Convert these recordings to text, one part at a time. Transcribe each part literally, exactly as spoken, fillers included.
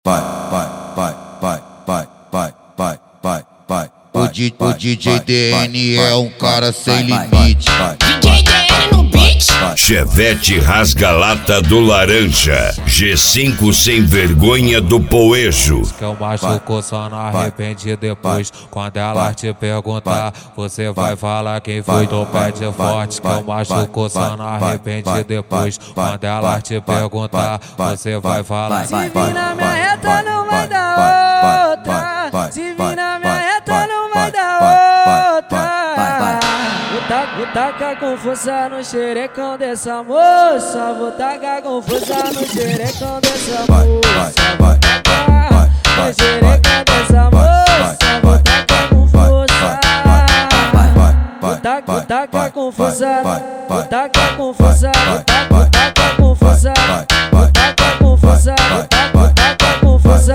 vai, vai, vai, vai, vai, vai, vai, vai, vai. O, D, o D J D N é um cara sem limite. D J D N no beat. Chevette rasga-lata do laranja. G cinco sem vergonha do poejo. Que eu machuco, só não arrepende depois. Quando ela te perguntar, você vai falar quem foi. Tu pede forte, que eu machuco, só não arrepende depois. Quando ela te perguntar, você vai falar. Se vir na minha reta não vai dar outra. Se vir na minha reta não vai dar outra. Vou tacar, vou tacar com força no xerecão dessa moça. Vou tacar com força no xerecão dessa moça. Vou tacar no xerecão dessa moça. Vou tacar com força. Vou tacar, vou tacar com força. Vou tacar com força. Vou tacar com força. Vou tacar com força. Vou tacar com força.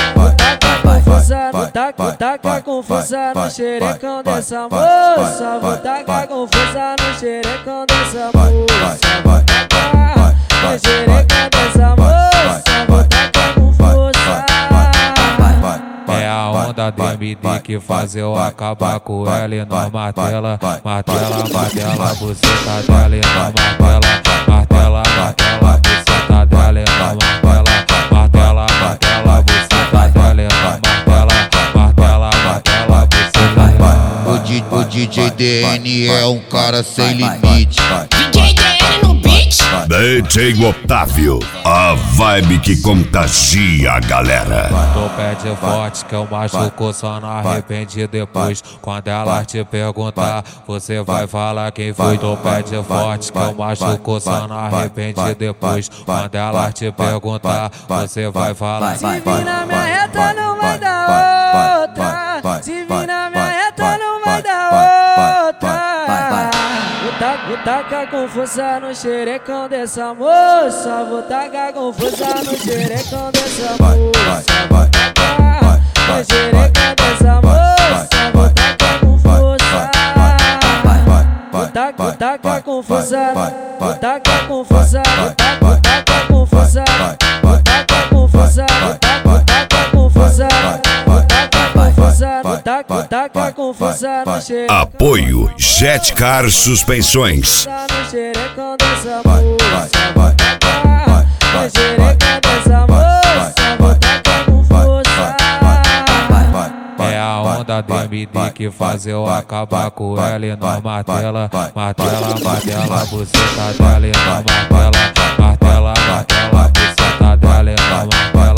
Vou tacar, tacar com força no xerecão dessa moça. Vou tacar com força no xerecão dessa moça. Vou tacar no xerecão dessa moça. Vou tacar com força. É a onda do M D que faz eu acabar com ela e nós martela, martela, martela, buceta dela e nós martela, martela, martela, buceta dela e nós martela, martela, martela, buceta dela e nós martela, martela, martela, buceta dela. O, D, o D J D N é um cara sem limite. D J D N no beat. D J Otávio, a vibe que contagia a galera. Tu pede forte, que eu machuco, só não arrepende depois. Quando ela te perguntar, você vai falar quem foi. Tu pede forte, que eu machuco, só não arrepende depois. Quando ela te perguntar, você vai falar. Se vir na minha reta não vai dar outra. Se vir na minha reta não vai dar outra. Vou tacar, vou tacar com força no xerecão dessa moça. Vou tacar com força no xerecão dessa moça. Vou tacar no xerecão dessa moça. Vou tacar com força. Vou tacar, vou tacar com força. Vou tacar com força. Vou tacar com força. Vou tacar com força. Vou tacar com força. Vou tacar com força. Vou tacar, tacar com força no xerecão. Apoio Jetcar Suspensões. No xerecão dessa moça. Vou tacar no xerecão dessa moça. Vou tacar com força. É a onda do M D que faz eu acabar com ela e nós martela, martela, martela, buceta dela e nós martela, martela, martela, buceta dela e nós martela.